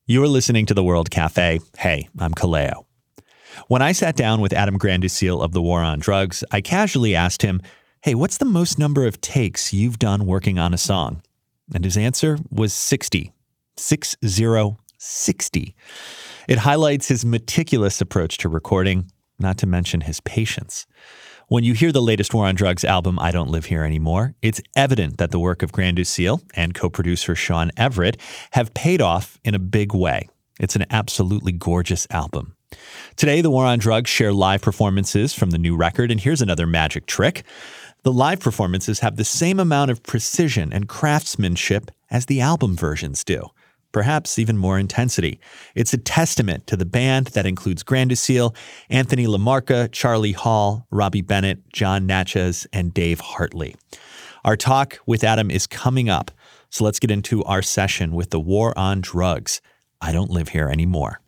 You're listening to The World Cafe. Hey, I'm Kaleo. When I sat down with Adam Granduciel of The War on Drugs, I casually asked him, hey, what's the most number of takes you've done working on a song? And his answer was 60. 60. It highlights his meticulous approach to recording, not to mention his patience. When you hear the latest War on Drugs album, I Don't Live Here Anymore, it's evident that the work of Granduciel and co-producer Sean Everett have paid off in a big way. It's an absolutely gorgeous album. Today, the War on Drugs share live performances from the new record, and here's another magic trick. The live performances have the same amount of precision and craftsmanship as the album versions do. Perhaps even more intensity. It's a testament to the band that includes Granduciel, Anthony LaMarca, Charlie Hall, Robbie Bennett, John Natchez, and Dave Hartley. Our talk with Adam is coming up, so let's get into our session with the War on Drugs. I Don't Live Here Anymore.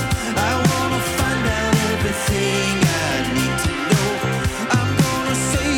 Say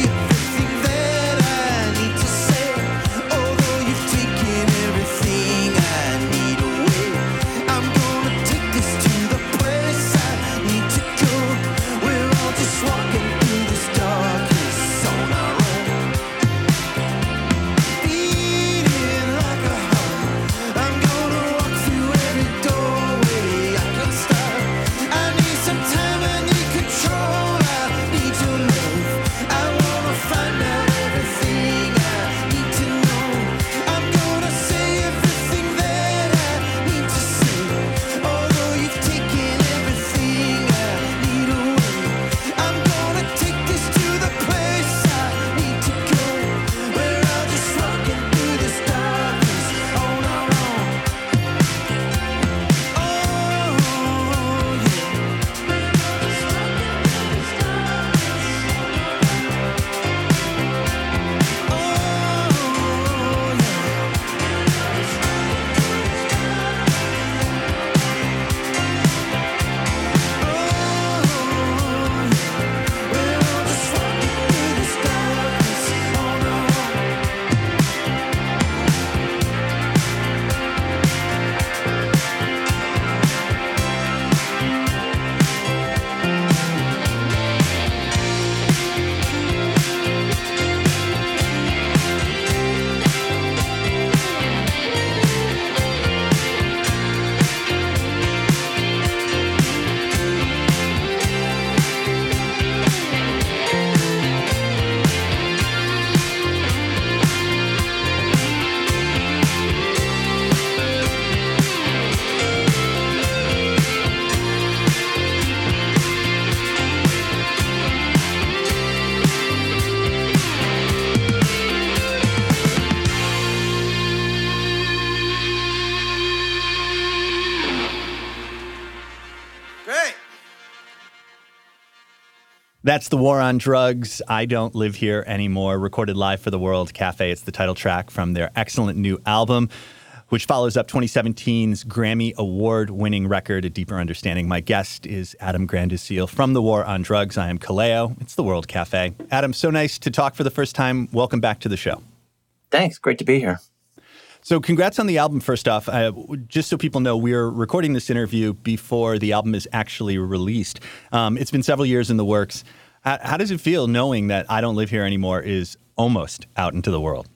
That's The War on Drugs, I Don't Live Here Anymore, recorded live for the World Cafe. It's the title track from their excellent new album, which follows up 2017's Grammy Award-winning record, A Deeper Understanding. My guest is Adam Granduciel from The War on Drugs. I am Kaleo. It's the World Cafe. Adam, so nice to talk for the first time. Welcome back to the show. Thanks. Great to be here. So congrats on the album, first off. Just so people know, we're recording this interview before the album is actually released. It's been several years in the works. How does it feel knowing that I Don't Live Here Anymore is almost out into the world?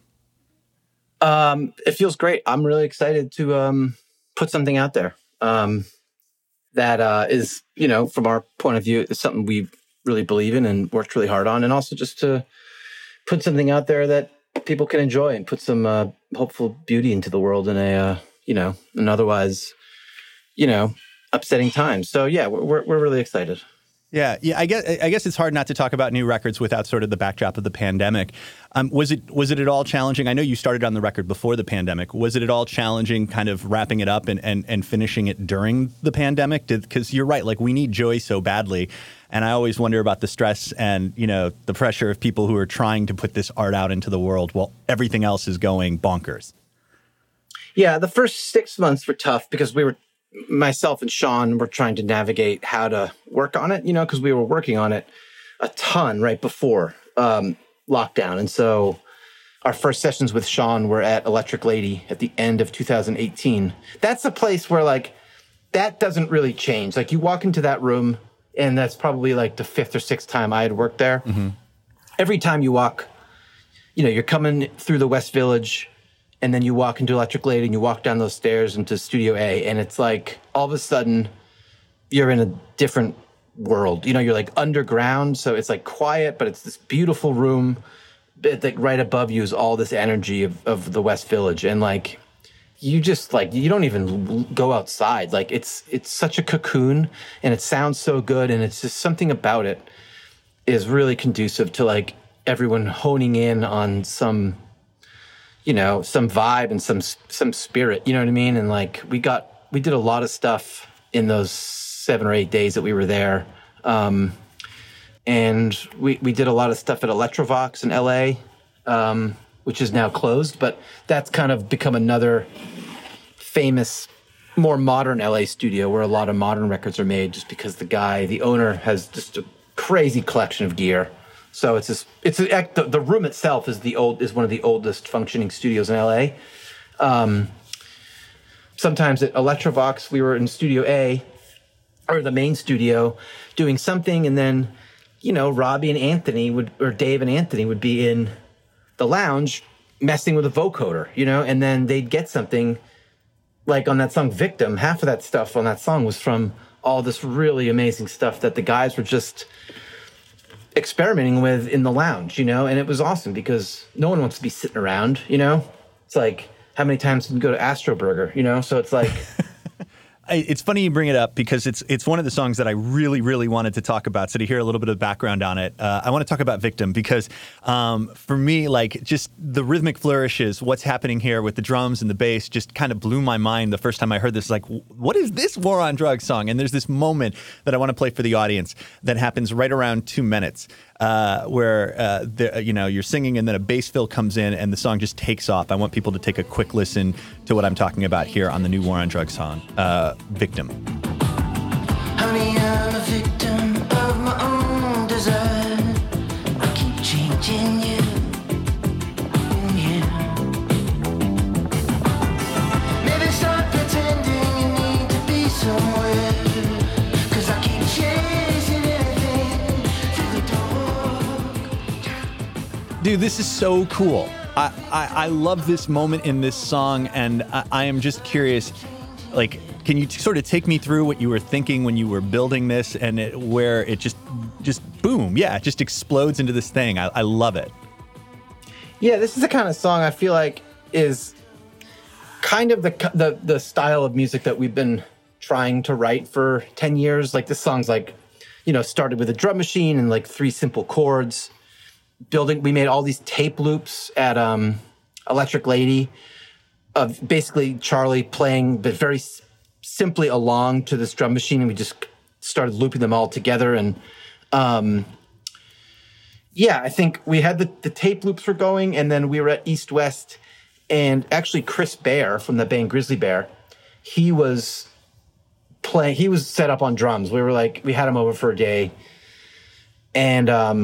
It feels great. I'm really excited to put something out there that is, from our point of view, is something we really believe in and worked really hard on. And also just to put something out there that people can enjoy and put some hopeful beauty into the world in an otherwise, upsetting time. So yeah, we're really excited. Yeah. I guess it's hard not to talk about new records without sort of the backdrop of the pandemic. Was it at all challenging? I know you started on the record before the pandemic. Was it at all challenging kind of wrapping it up and finishing it during the pandemic? Because you're right, like we need joy so badly. And I always wonder about the stress and, the pressure of people who are trying to put this art out into the world while everything else is going bonkers. Yeah, the first 6 months were tough because myself and Sean were trying to navigate how to work on it, because we were working on it a ton right before lockdown. And so our first sessions with Sean were at Electric Lady at the end of 2018. That's a place where that doesn't really change. Like you walk into that room, and that's probably like the fifth or sixth time I had worked there. Mm-hmm. Every time you walk, you're coming through the West Village, and then you walk into Electric Lady, and you walk down those stairs into Studio A, and it's like all of a sudden you're in a different world. You're like underground, so it's like quiet, but it's this beautiful room. Like right above you is all this energy of the West Village, and you just you don't even go outside. Like it's such a cocoon, and it sounds so good, and it's just something about it is really conducive to everyone honing in on some vibe and some spirit. You know what I mean? And we did a lot of stuff in those 7 or 8 days that we were there, and we did a lot of stuff at Electrovox in LA. Which is now closed, but that's kind of become another famous, more modern LA studio where a lot of modern records are made just because the owner has just a crazy collection of gear. So the room itself is one of the oldest functioning studios in LA. Sometimes at Electrovox, we were in Studio A, or the main studio, doing something, and then, Robbie and Anthony Dave and Anthony would be in the lounge messing with a vocoder, and then they'd get something like on that song Victim. Half of that stuff on that song was from all this really amazing stuff that the guys were just experimenting with in the lounge, and it was awesome because no one wants to be sitting around, It's like, how many times can you go to Astro Burger, So it's like... It's funny you bring it up because it's one of the songs that I really, really wanted to talk about. So to hear a little bit of background on it, I want to talk about Victim because for me, just the rhythmic flourishes, what's happening here with the drums and the bass just kind of blew my mind the first time I heard this. What is this War on Drugs song? And there's this moment that I want to play for the audience that happens right around 2 minutes. Where you're singing and then a bass fill comes in and the song just takes off. I want people to take a quick listen to what I'm talking about here on the new War on Drugs song, Victim. Honey, I'm a victim of my own desire. I keep changing you. Maybe start pretending you need to be somewhere. 'Cause I keep chasing anything through the dark. Dude, this is so cool. I love this moment in this song, and I am just curious, can you sort of take me through what you were thinking when you were building this and where it just boom, it just explodes into this thing. I love it. Yeah, this is the kind of song I feel like is kind of the style of music that we've been trying to write for 10 years. This song's started with a drum machine and 3 simple chords. We made all these tape loops at Electric Lady of basically Charlie playing, but very simply along to this drum machine, and we just started looping them all together. And Yeah, I think we had the tape loops were going, and then we were at East West, and actually Chris Bear from the band Grizzly Bear, he was playing. He was set up on drums. We had him over for a day, and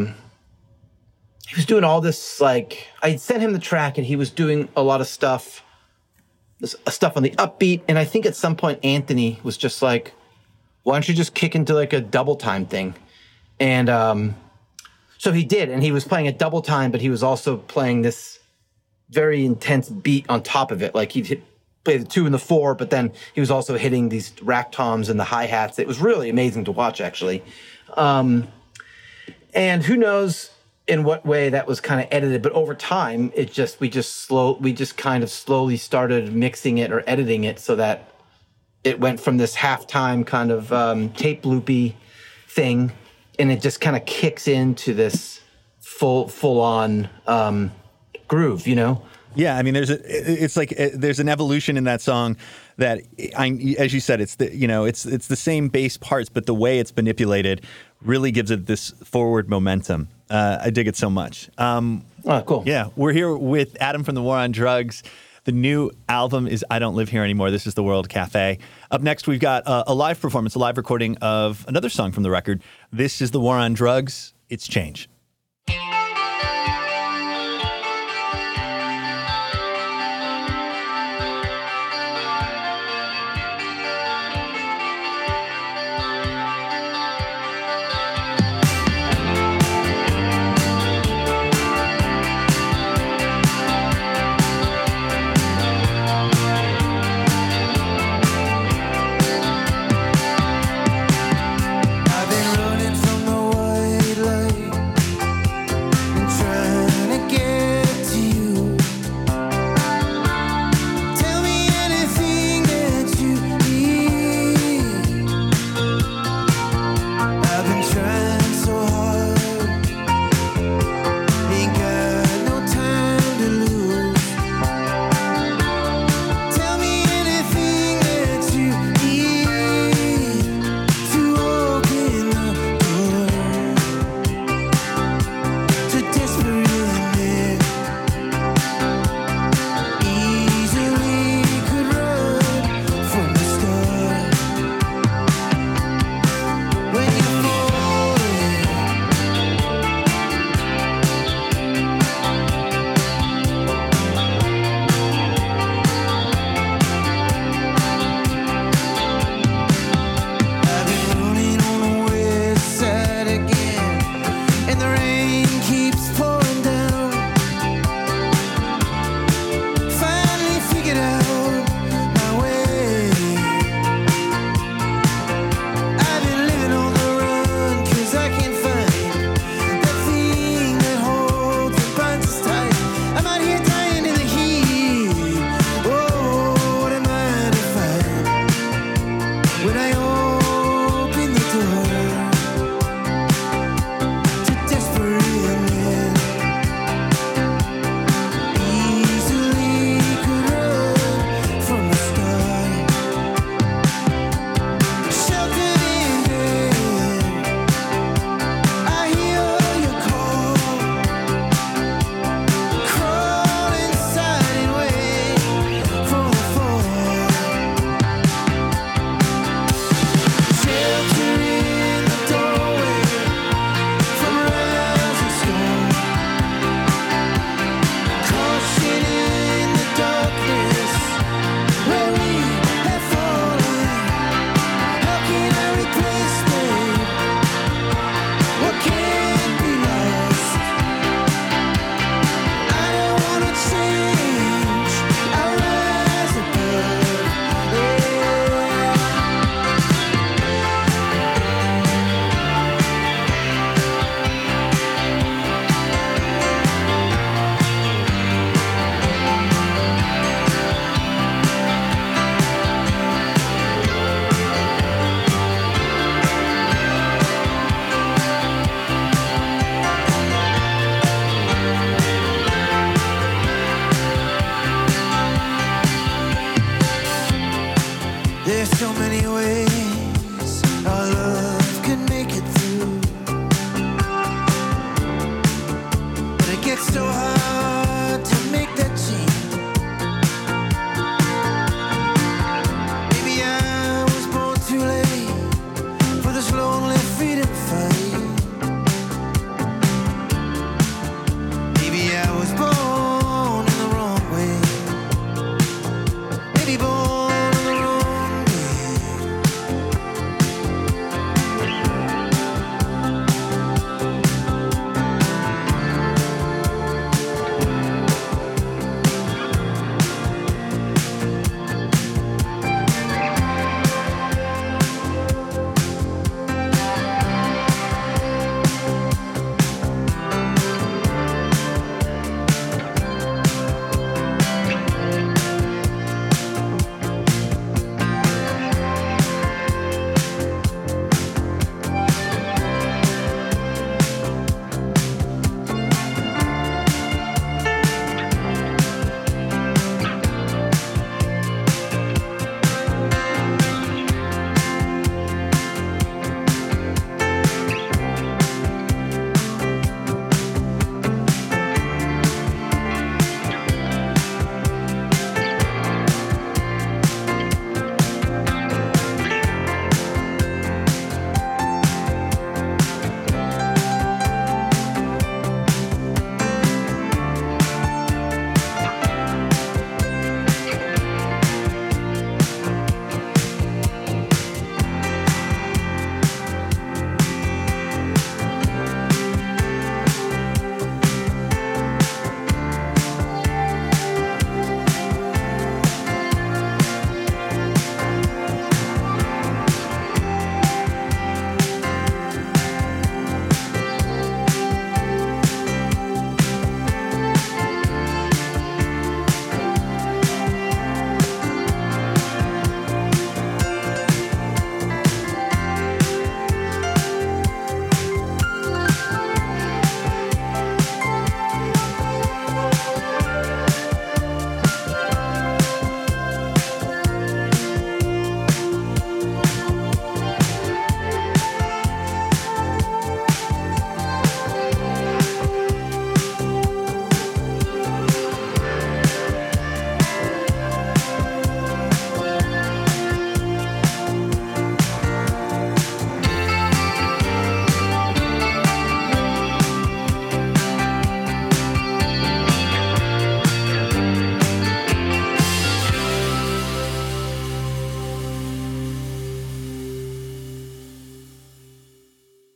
he was doing all this. Like, I sent him the track, and he was doing a lot of stuff on the upbeat. And I think at some point Anthony was just like, "Why don't you just kick into like a double time thing?" And so he did, and he was playing a double time, but he was also playing this very intense beat on top of it. Like he'd play the 2 and the 4, but then he was also hitting these rack toms and the hi-hats. It was really amazing to watch, actually. And who knows in what way that was kind of edited, but over time, we just kind of slowly started mixing it or editing it so that it went from this halftime kind of tape loopy thing, and it just kind of kicks into this full on groove, you know? Yeah, I mean, there's an evolution in that song that, as you said, it's the same bass parts, but the way it's manipulated really gives it this forward momentum. I dig it so much. Oh, cool. Yeah, we're here with Adam from the War on Drugs. The new album is I Don't Live Here Anymore. This is the World Cafe. Up next, we've got a live performance, a live recording of another song from the record. This is the War on Drugs. It's Change. I've been running from the white light.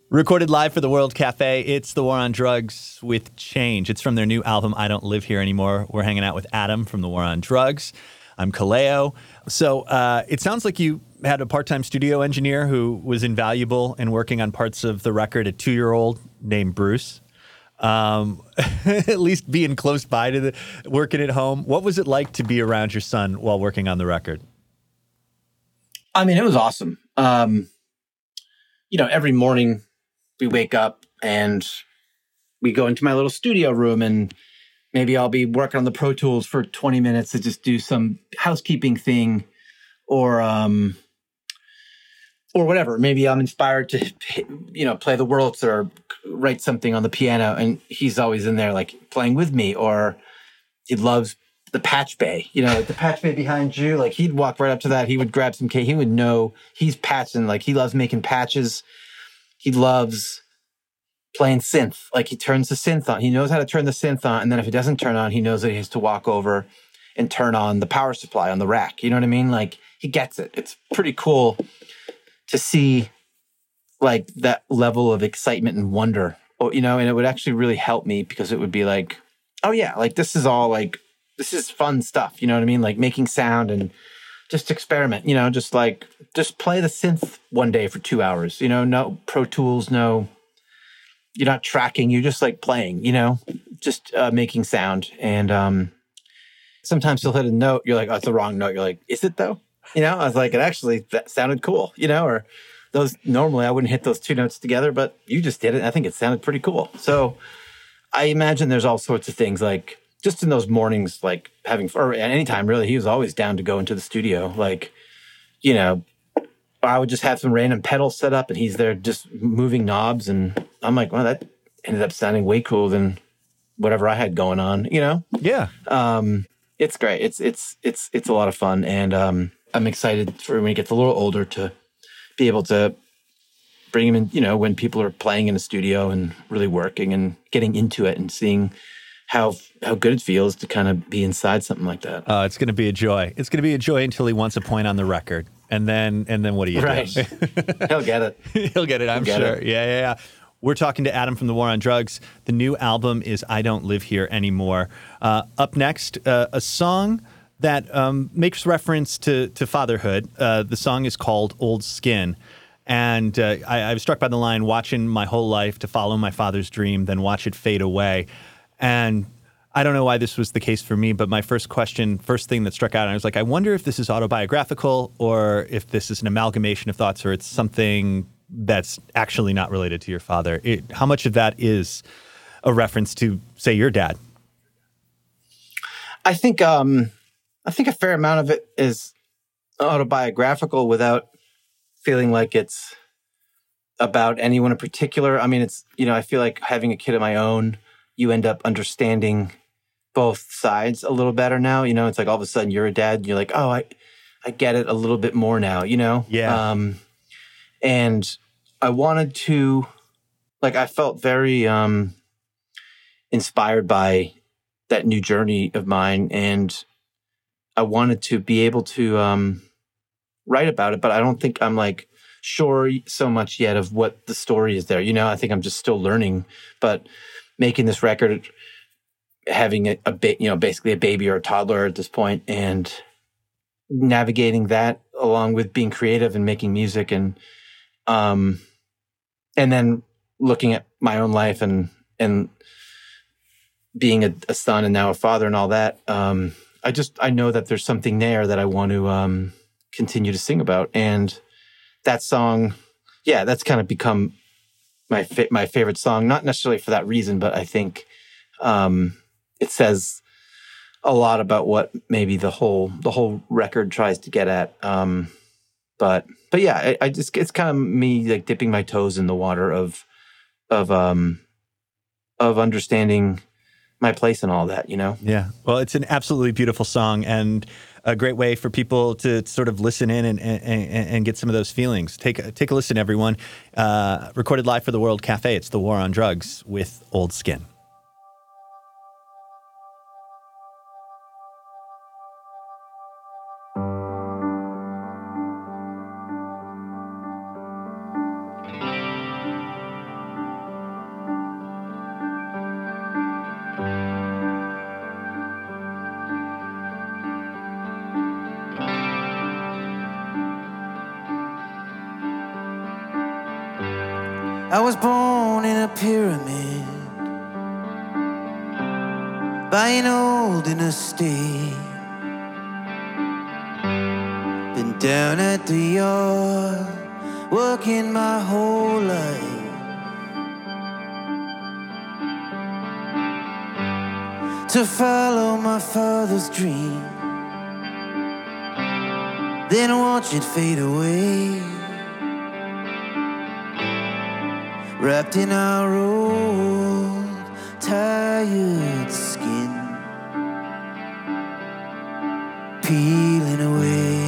Recorded live for the World Cafe, it's The War on Drugs with Change. It's from their new album, I Don't Live Here Anymore. We're hanging out with Adam from The War on Drugs. I'm Kaleo. So it sounds like you had a part-time studio engineer who was invaluable in working on parts of the record, a 2-year-old named Bruce. At least being close by to working at home. What was it like to be around your son while working on the record? I mean, it was awesome. Every morning we wake up and we go into my little studio room, and maybe I'll be working on the Pro Tools for 20 minutes to just do some housekeeping thing or whatever. Maybe I'm inspired to, play the Wurlitzer or write something on the piano, and he's always in there like playing with me. Or he loves the patch bay, like the patch bay behind you. Like he'd walk right up to that. He would grab some cake. He would know he's patching. Like he loves making patches. He loves playing synth. Like he turns the synth on. He knows how to turn the synth on. And then if it doesn't turn on, he knows that he has to walk over and turn on the power supply on the rack. You know what I mean? Like he gets it. It's pretty cool to see like that level of excitement and wonder, and it would actually really help me because it would be like, oh yeah, like this is all like, this is fun stuff. You know what I mean? Like making sound and just experiment, just play the synth one day for 2 hours, no Pro Tools, no, you're not tracking, you're just like playing, just making sound. And sometimes he'll hit a note, you're like, oh, it's the wrong note. You're like, is it though? I was like, that sounded cool, or those, normally I wouldn't hit those 2 notes together, but you just did it. I think it sounded pretty cool. So I imagine there's all sorts of things like just in those mornings, like or at any time really, he was always down to go into the studio. Like, I would just have some random pedals set up and he's there just moving knobs. And I'm like, well, that ended up sounding way cooler than whatever I had going on, Yeah. It's great. It's a lot of fun. And I'm excited for when he gets a little older to be able to bring him in, when people are playing in a studio and really working and getting into it and seeing how good it feels to kind of be inside something like that. It's going to be a joy. It's going to be a joy until he wants a point on the record. And then what do you do? He'll get it. He'll get it, I'm sure. Yeah. We're talking to Adam from The War on Drugs. The new album is I Don't Live Here Anymore. Up next, a song that makes reference to fatherhood. The song is called Old Skin. And I was struck by the line, watching my whole life to follow my father's dream, then watch it fade away. And I don't know why this was the case for me, but my first thing that struck out, I was like, I wonder if this is autobiographical or if this is an amalgamation of thoughts or it's something that's actually not related to your father. How much of that is a reference to, say, your dad? I think a fair amount of it is autobiographical without feeling like it's about anyone in particular. I mean, it's, I feel like having a kid of my own, you end up understanding both sides a little better now. It's like all of a sudden you're a dad and you're like, oh, I get it a little bit more now, Yeah. And I wanted to, I felt very inspired by that new journey of mine. And I wanted to be able to write about it, but I don't think I'm sure so much yet of what the story is there. I think I'm just still learning, but making this record, having basically a baby or a toddler at this point, and navigating that along with being creative and making music, and then looking at my own life and being a son and now a father and all that. I know that there's something there that I want to continue to sing about, and that song, that's kind of become my favorite song, not necessarily for that reason, but I think it says a lot about what maybe the whole record tries to get at. But yeah, it's kind of me dipping my toes in the water of understanding my place and all that, Yeah. Well, it's an absolutely beautiful song and a great way for people to sort of listen in and get some of those feelings. Take a listen, everyone. Recorded live for the World Cafe. It's The War on Drugs with Old Skin. I was born in a pyramid by an old inner state. Been down at the yard, working my whole life. To follow my father's dream, then watch it fade away. Wrapped in our old, tired skin, peeling away.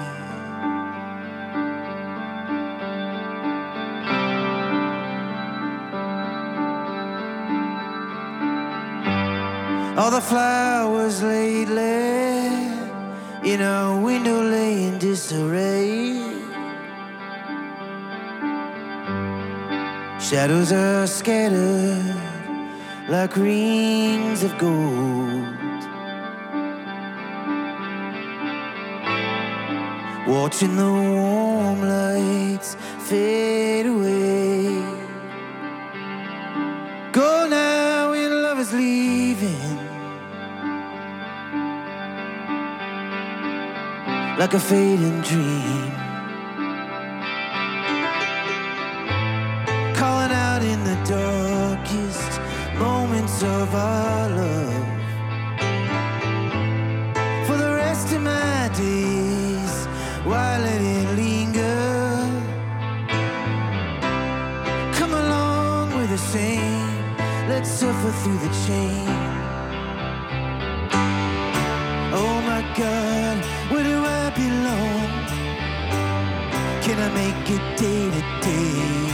All the flowers lately in our window lay in disarray. Shadows are scattered like rings of gold. Watching the warm lights fade away. Go now when love is leaving, like a fading dream. Calling out in the darkest moments of our love. For the rest of my days, why let it linger? Come along with the same, let's suffer through the chain. Oh my God, where do I belong? Can I make it day to day?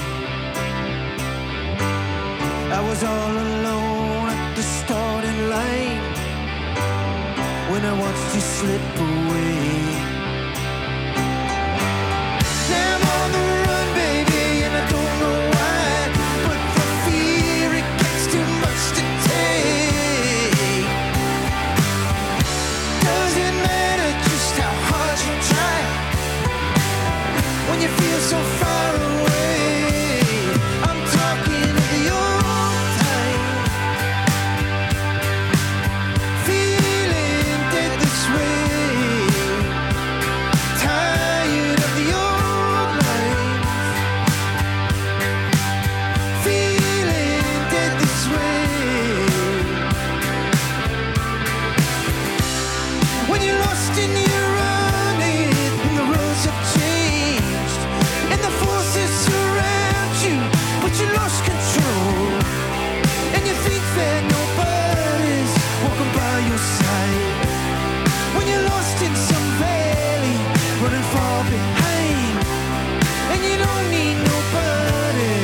I was all alone at the starting line when I watched you slip away. Now I'm on the run, baby, and I don't know why, but the fear, it gets too much to take. Doesn't matter just how hard you try when you feel so far away. I'm talking of the old time, feeling dead this way, tired of the old life, feeling dead this way. When you're lost in your running, and the roads have changed, and the forces surround you, but you lost control, and you think that nobody's walking by your side. When you're lost in some valley, running far behind, and you don't need nobody.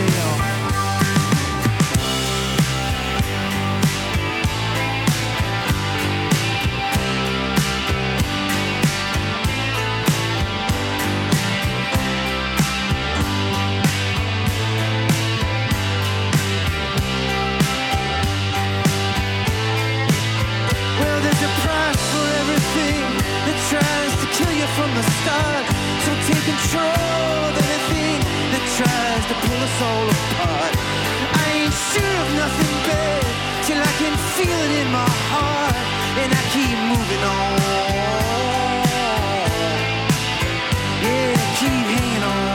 Well, there's a price for everything that tries to kill you from the start. So take control of anything that tries to pull us all apart. I ain't sure of nothing bad till I can feel it in my heart, and I keep moving on. Yeah, keep hanging on.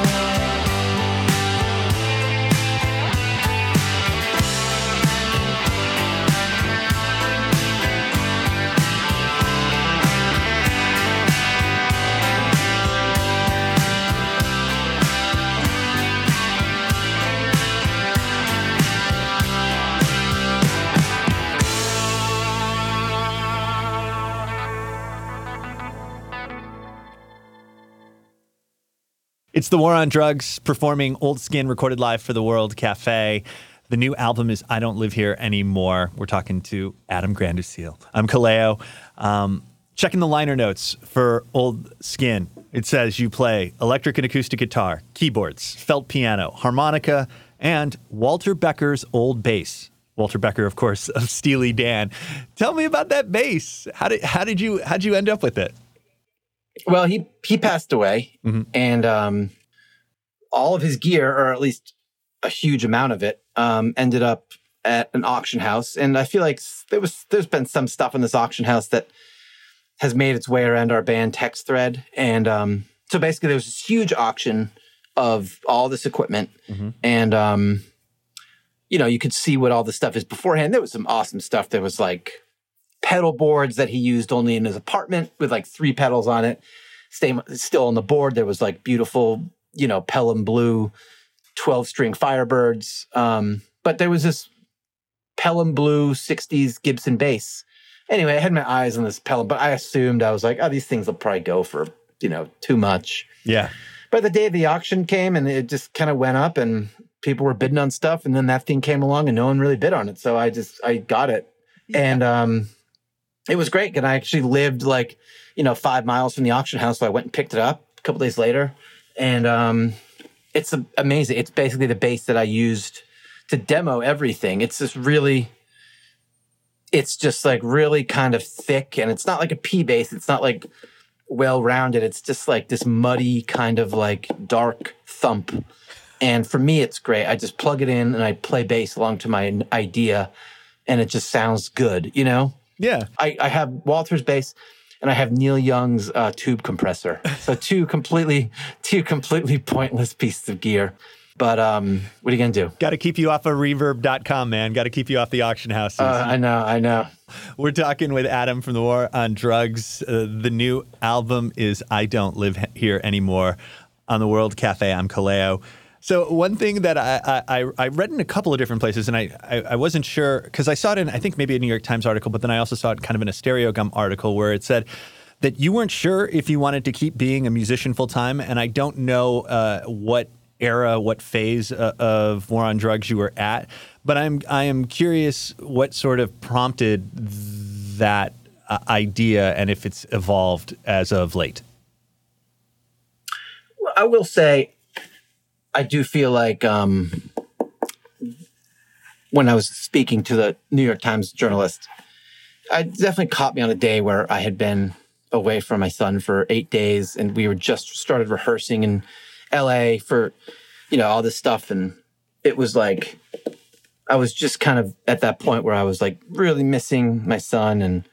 It's the War on Drugs performing Old Skin recorded live for the World Cafe. The new album is I Don't Live Here Anymore. We're talking to Adam Granduciel. I'm Kaleo. Checking the liner notes for Old Skin. It says you play electric and acoustic guitar, keyboards, felt piano, harmonica, and Walter Becker's old bass. Walter Becker, of course, of Steely Dan. Tell me about that bass. How'd you end up with it? Well, he passed away, and all of his gear, or at least a huge amount of it ended up at an auction house. And I feel like there's been some stuff in this auction house that has made its way around our band text thread. And so basically there was this huge auction of all this equipment. And, you know, you could see what all the stuff is beforehand. There was some awesome stuff. There was like pedal boards that he used only in his apartment with like 3 pedals on it. Still on the board, there was like beautiful, you know, Pelham Blue 12-string Firebirds. But there was this Pelham Blue 60s Gibson bass. Anyway, I had my eyes on this Pelham, but I assumed, I was like, oh, these things will probably go for, you know, too much. Yeah. But the day of the auction came and it just kind of went up and people were bidding on stuff. And then that thing came along and no one really bid on it. So I got it. Yeah. And it was great. And I actually lived like, you know, 5 miles from the auction house. So I went and picked it up a couple days later. And it's amazing. It's basically the bass that I used to demo everything. It's just really, it's just like really kind of thick, and it's not like a P bass. It's not like well-rounded. It's just like this muddy kind of like dark thump. And for me, it's great. I just plug it in and I play bass along to my idea, and it just sounds good, you know? Yeah. I have Walter's bass and I have Neil Young's tube compressor. So two completely pointless pieces of gear. But what are you going to do? Got to keep you off of reverb.com, man. Got to keep you off the auction houses. I know. We're talking with Adam from the War on Drugs. The new album is I Don't Live Here Anymore on the World Cafe. I'm Kaleo. So one thing that I read in a couple of different places, and I wasn't sure, because I saw it in, I think maybe a New York Times article, but then I also saw it kind of in a Stereo Gum article where it said that you weren't sure if you wanted to keep being a musician full time. And I don't know what era, what phase of War on Drugs you were at, but I am curious what sort of prompted that idea and if it's evolved as of late. Well, I will say, I do feel like when I was speaking to the New York Times journalist, I definitely caught me on a day where I had been away from my son for 8 days, and we were just started rehearsing in LA for, you know, all this stuff. And it was like, I was just kind of at that point where I was like really missing my son, and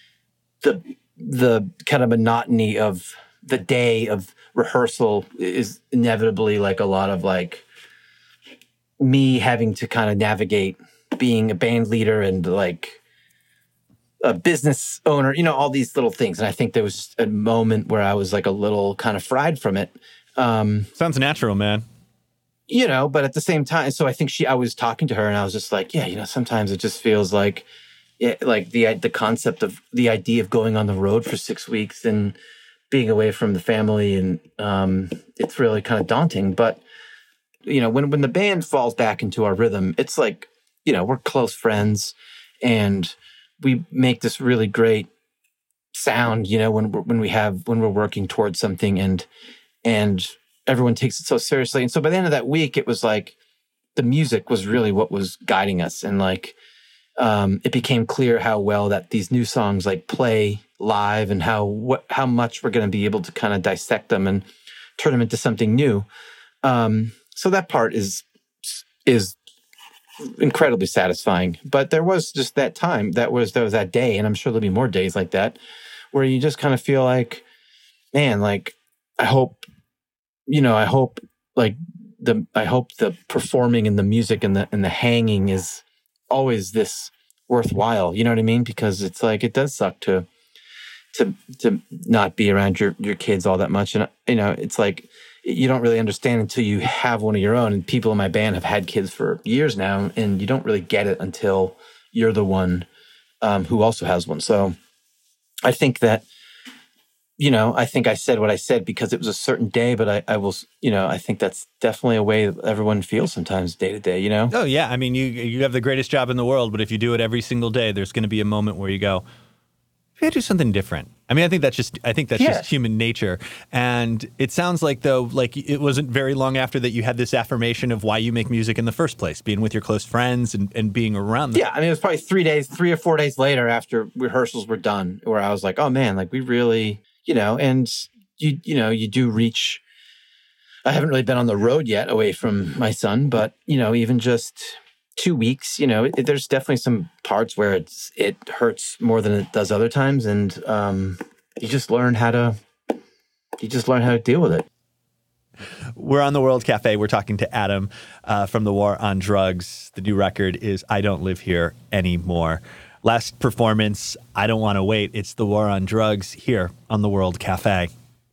the kind of monotony of the day of rehearsal is inevitably like a lot of like me having to kind of navigate being a band leader and like a business owner, you know, all these little things. And I think there was a moment where I was like a little kind of fried from it. Sounds natural, man. You know, but at the same time, so I think I was talking to her and I was just like, yeah, you know, sometimes it just feels like, the concept of the idea of going on the road for 6 weeks and being away from the family, and it's really kind of daunting. But, you know, when the band falls back into our rhythm, it's like, you know, we're close friends and we make this really great sound, you know, when we're working towards something, and everyone takes it so seriously. And so by the end of that week, it was like the music was really what was guiding us. And like, it became clear how well that these new songs like play live, and how much we're going to be able to kind of dissect them and turn them into something new. So that part is incredibly satisfying. But there was just that time, there was that day, and I'm sure there'll be more days like that, where you just kind of feel like, man, like I hope the performing and the music and the hanging is always this worthwhile. You know what I mean? Because it's like, it does suck to not be around your kids all that much. And, you know, it's like, you don't really understand until you have one of your own. And people in my band have had kids for years now, and you don't really get it until you're the one who also has one. So I think that, you know, I think I said what I said because it was a certain day, but I will, you know, I think that's definitely a way everyone feels sometimes day to day, you know? Oh, yeah. I mean, you have the greatest job in the world, but if you do it every single day, there's going to be a moment where you go, maybe I do something different. I mean, I think that's just human nature. And it sounds like, though, like it wasn't very long after that you had this affirmation of why you make music in the first place, being with your close friends and being around them. Yeah. I mean, it was probably 3 or 4 days later after rehearsals were done where I was like, oh man, like we really, you know, and you do reach I haven't really been on the road yet away from my son, but, even just 2 weeks, there's definitely some parts where it hurts more than it does other times. And you just learn how to deal with it. We're on the World Cafe. We're talking to Adam from the War on Drugs. The new record is I Don't Live Here Anymore. Last performance, I Don't Want to Wait. It's the War on Drugs here on the World Cafe.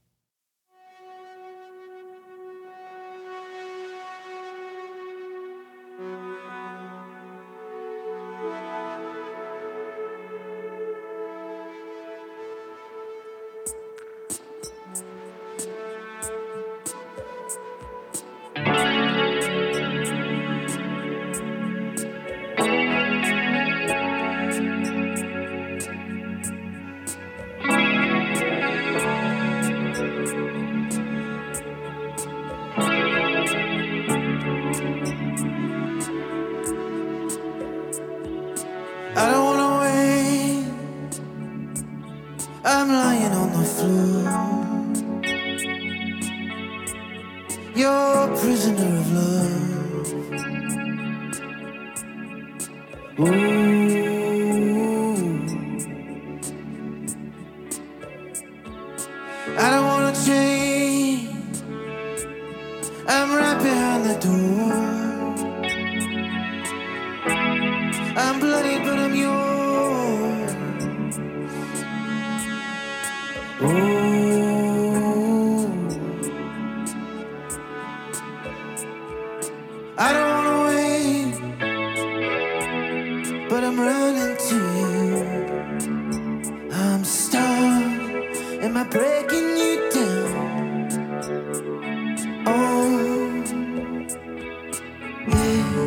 I don't wanna wait. I'm lying on the floor. You're a prisoner of love. Ooh. I don't wanna change. I'm right behind the door. I'm bloody, but I'm yours. Ooh. I don't wanna wait, but I'm running to you. I'm stuck. Am I breaking you down? Oh, yeah.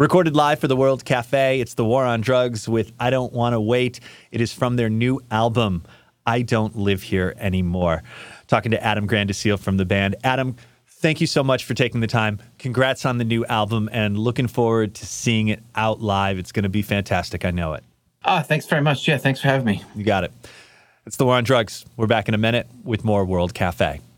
Recorded live for the World Cafe, it's The War on Drugs with I Don't Want to Wait. It is from their new album, I Don't Live Here Anymore. Talking to Adam Grandiseel from the band. Adam, thank you so much for taking the time. Congrats on the new album and looking forward to seeing it out live. It's going to be fantastic. I know it. Thanks very much. Yeah, thanks for having me. You got it. It's The War on Drugs. We're back in a minute with more World Cafe.